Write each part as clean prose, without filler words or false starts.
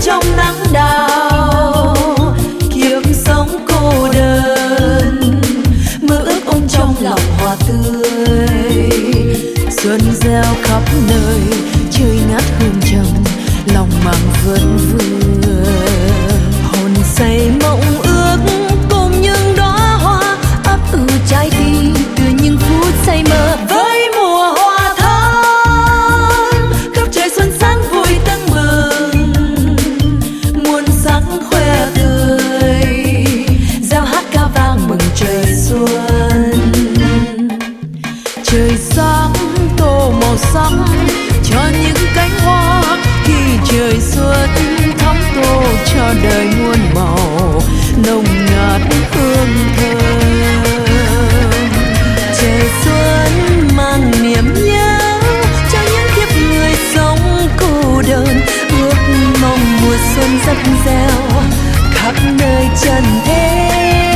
trong nắng đào. Kiếp sống cô đơn, mơ ước ôm trong lòng hoa tươi. Xuân gieo khắp nơi, trời ngát hương trầm, lòng mang vấn vương. Hồn say mộng ước cùng những đóa hoa ấp ủ trái tim từ những phút say mơ. Với mùa hoa thắm, khắp trời xuân sáng vui tưng bừng, muôn sắc khoe tươi, reo hát ca vang mừng trời xuân. Trời sáng tô màu sắc cho những cánh hoa, khi trời xuân thắm tô cho đời muôn màu nồng ngát hương thơm. Trời xuân mang niềm nhớ cho những kiếp người sống cô đơn, ước mong mùa xuân rắc reo khắp nơi trần thế.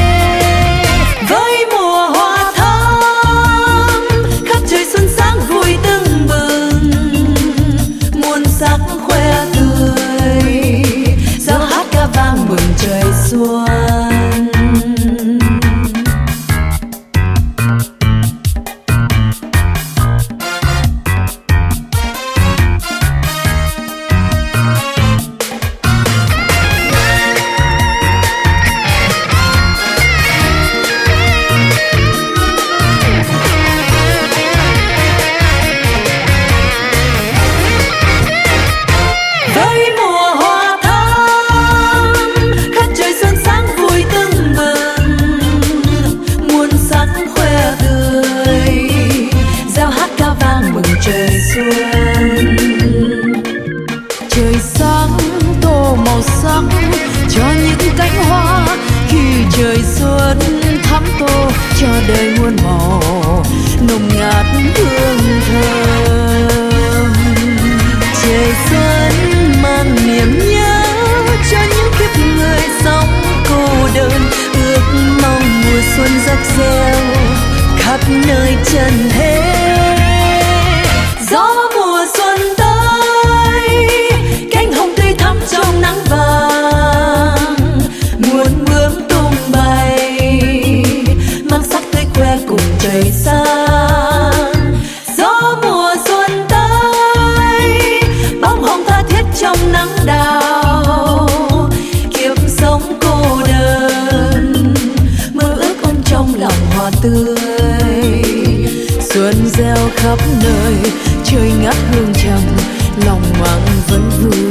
Với mùa hoa thắm, khắp trời xuân sáng vui tưng bừng, muôn sắc khoe tươi, reo hát ca vang mừng trời xuân. Trời sáng tô màu sắc cho những cánh hoa, khi trời xuân thắm tô cho đời muôn màu nồng ngát hương thơm. Trời xuân mang niềm nhớ cho những kiếp người sống cô đơn, ước mong mùa xuân rắc reo khắp nơi trần thế. Gió mùa xuân tới, cánh hồng tươi thắm trong nắng vàng, muôn bướm tung bay, mang sắc tươi khoe cùng trời sáng. Gió mùa xuân tới, bóng hồng tha thiết trong nắng đào. Kiếp sống cô đơn, mơ ước ôm trong lòng hoa tươi. Xuân gieo khắp nơi, trời ngát hương trầm, lòng mang vấn vương.